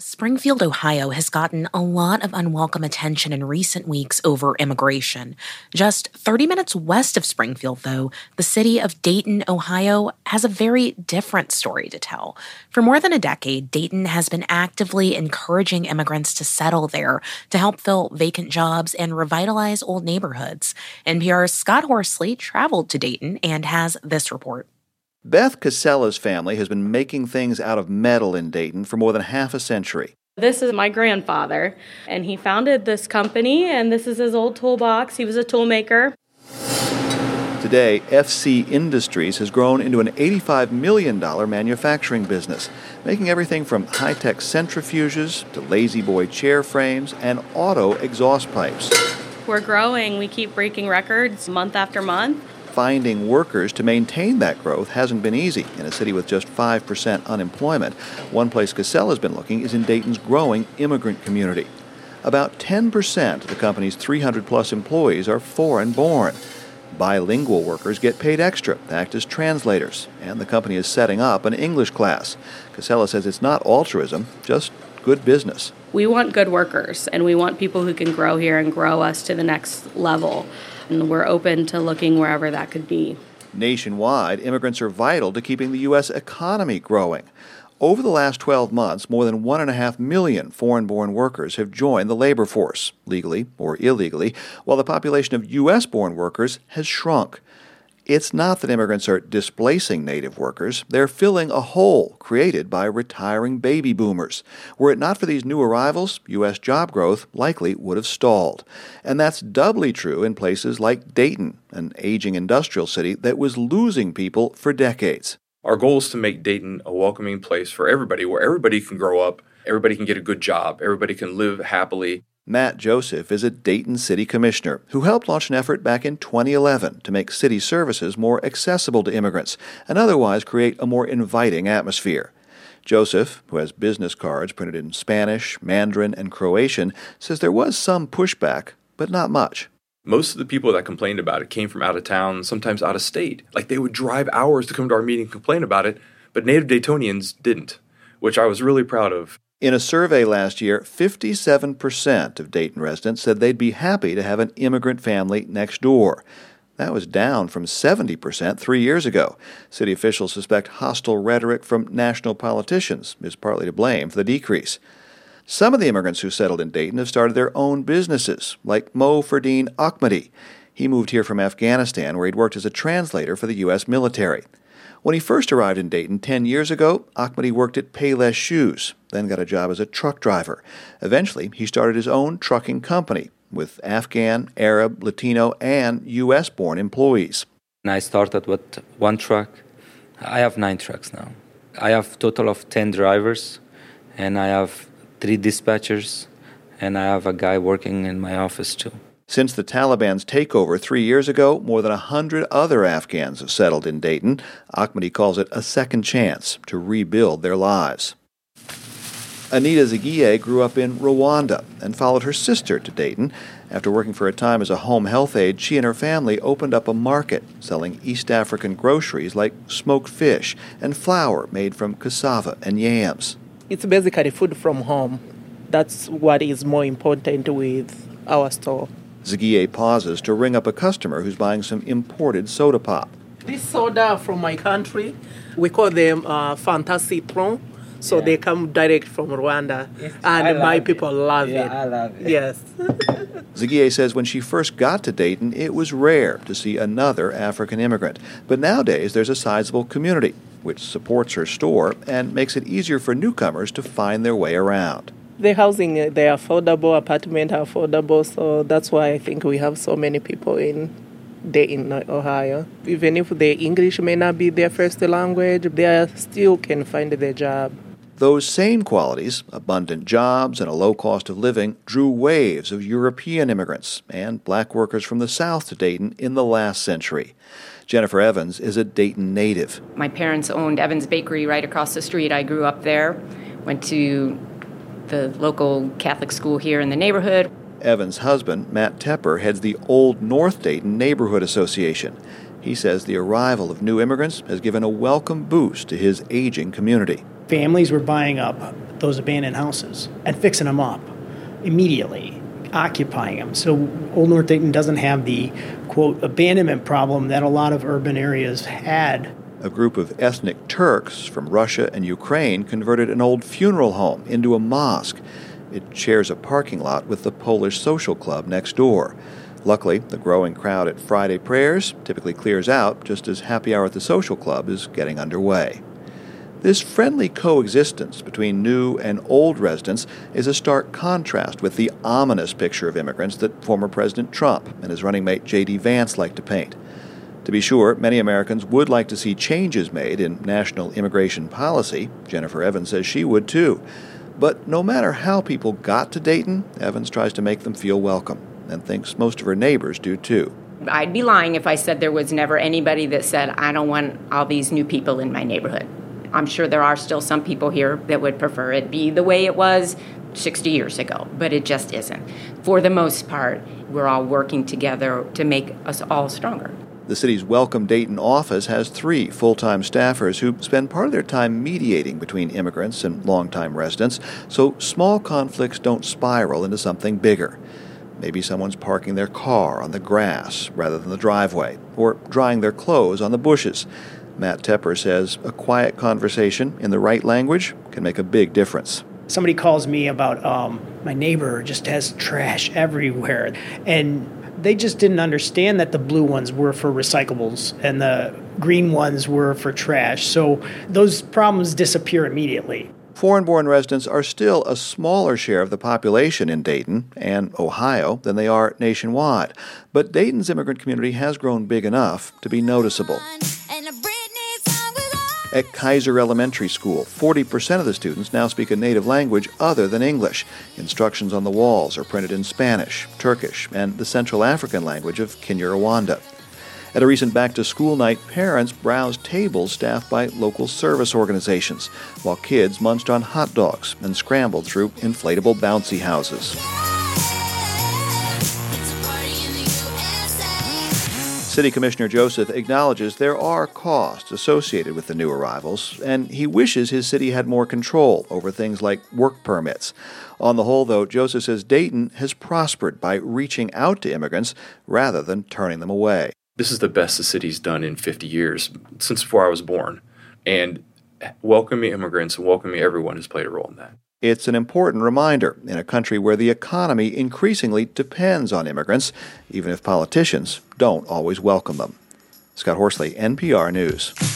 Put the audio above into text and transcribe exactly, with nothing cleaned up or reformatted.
Springfield, Ohio has gotten a lot of unwelcome attention in recent weeks over immigration. Just thirty minutes west of Springfield, though, the city of Dayton, Ohio, has a very different story to tell. For more than a decade, Dayton has been actively encouraging immigrants to settle there to help fill vacant jobs and revitalize old neighborhoods. N P R's Scott Horsley traveled to Dayton and has this report. Beth Casella's family has been making things out of metal in Dayton for more than half a century. This is my grandfather, and he founded this company, and this is his old toolbox. He was a tool maker. Today, F C Industries has grown into an eighty-five million dollars manufacturing business, making everything from high-tech centrifuges to lazy-boy chair frames and auto exhaust pipes. We're growing. We keep breaking records month after month. Finding workers to maintain that growth hasn't been easy in a city with just five percent unemployment. One place Casella's been looking is in Dayton's growing immigrant community. About ten percent of the company's three hundred plus employees are foreign-born. Bilingual workers get paid extra to act as translators, and the company is setting up an English class. Casella says it's not altruism, just good business. We want good workers, and we want people who can grow here and grow us to the next level. And we're open to looking wherever that could be. Nationwide, immigrants are vital to keeping the U S economy growing. Over the last twelve months, more than one and a half million foreign-born workers have joined the labor force, legally or illegally, while the population of U S-born workers has shrunk. It's not that immigrants are displacing native workers. They're filling a hole created by retiring baby boomers. Were it not for these new arrivals, U S job growth likely would have stalled. And that's doubly true in places like Dayton, an aging industrial city that was losing people for decades. Our goal is to make Dayton a welcoming place for everybody, where everybody can grow up, everybody can get a good job, everybody can live happily. Matt Joseph is a Dayton City Commissioner who helped launch an effort back in twenty eleven to make city services more accessible to immigrants and otherwise create a more inviting atmosphere. Joseph, who has business cards printed in Spanish, Mandarin, and Croatian, says there was some pushback, but not much. Most of the people that complained about it came from out of town, sometimes out of state. Like, they would drive hours to come to our meeting and complain about it, but native Daytonians didn't, which I was really proud of. In a survey last year, fifty-seven percent of Dayton residents said they'd be happy to have an immigrant family next door. That was down from seventy percent three years ago. City officials suspect hostile rhetoric from national politicians is partly to blame for the decrease. Some of the immigrants who settled in Dayton have started their own businesses, like Mo Ferdeen Ahmadi. He moved here from Afghanistan, where he'd worked as a translator for the U S military. When he first arrived in Dayton ten years ago, Ahmadi worked at Payless Shoes, then got a job as a truck driver. Eventually, he started his own trucking company with Afghan, Arab, Latino, and U S-born employees. I started with one truck. I have nine trucks now. I have a total of ten drivers, and I have three dispatchers, and I have a guy working in my office too. Since the Taliban's takeover three years ago, more than a hundred other Afghans have settled in Dayton. Ahmadi calls it a second chance to rebuild their lives. Anita Zagiye grew up in Rwanda and followed her sister to Dayton. After working for a time as a home health aide, she and her family opened up a market selling East African groceries like smoked fish and flour made from cassava and yams. It's basically food from home. That's what is more important with our store. Zagiye pauses to ring up a customer who's buying some imported soda pop. This soda from my country, we call them uh, Fanta Citron, so yeah. They come direct from Rwanda, it's, and my people it. love yeah, it. I love it. Yes. Zagiye says when she first got to Dayton, it was rare to see another African immigrant. But nowadays, there's a sizable community, which supports her store and makes it easier for newcomers to find their way around. The housing, they're affordable, apartments are affordable, so that's why I think we have so many people in Dayton, Ohio. Even if the English may not be their first language, they still can find their job. Those same qualities, abundant jobs and a low cost of living, drew waves of European immigrants and black workers from the South to Dayton in the last century. Jennifer Evans is a Dayton native. My parents owned Evans Bakery right across the street. I grew up there, went to the local Catholic school here in the neighborhood. Evans' husband, Matt Tepper, heads the Old North Dayton Neighborhood Association. He says the arrival of new immigrants has given a welcome boost to his aging community. Families were buying up those abandoned houses and fixing them up immediately, occupying them. So Old North Dayton doesn't have the, quote, abandonment problem that a lot of urban areas had. A group of ethnic Turks from Russia and Ukraine converted an old funeral home into a mosque. It shares a parking lot with the Polish Social Club next door. Luckily, the growing crowd at Friday prayers typically clears out just as happy hour at the Social Club is getting underway. This friendly coexistence between new and old residents is a stark contrast with the ominous picture of immigrants that former President Trump and his running mate J D Vance like to paint. To be sure, many Americans would like to see changes made in national immigration policy. Jennifer Evans says she would too. But no matter how people got to Dayton, Evans tries to make them feel welcome, and thinks most of her neighbors do too. I'd be lying if I said there was never anybody that said, I don't want all these new people in my neighborhood. I'm sure there are still some people here that would prefer it be the way it was sixty years ago, but it just isn't. For the most part, we're all working together to make us all stronger. The city's Welcome Dayton office has three full-time staffers who spend part of their time mediating between immigrants and longtime residents, so small conflicts don't spiral into something bigger. Maybe someone's parking their car on the grass rather than the driveway, or drying their clothes on the bushes. Matt Tepper says a quiet conversation in the right language can make a big difference. Somebody calls me about um, my neighbor just has trash everywhere, and they just didn't understand that the blue ones were for recyclables and the green ones were for trash. So those problems disappear immediately. Foreign-born residents are still a smaller share of the population in Dayton and Ohio than they are nationwide. But Dayton's immigrant community has grown big enough to be noticeable. At Kaiser Elementary School, forty percent of the students now speak a native language other than English. Instructions on the walls are printed in Spanish, Turkish, and the Central African language of Kinyarwanda. At a recent back-to-school night, parents browsed tables staffed by local service organizations, while kids munched on hot dogs and scrambled through inflatable bouncy houses. City Commissioner Joseph acknowledges there are costs associated with the new arrivals, and he wishes his city had more control over things like work permits. On the whole, though, Joseph says Dayton has prospered by reaching out to immigrants rather than turning them away. This is the best the city's done in fifty years, since before I was born. And welcoming immigrants and welcoming everyone has played a role in that. It's an important reminder in a country where the economy increasingly depends on immigrants, even if politicians don't always welcome them. Scott Horsley, N P R News.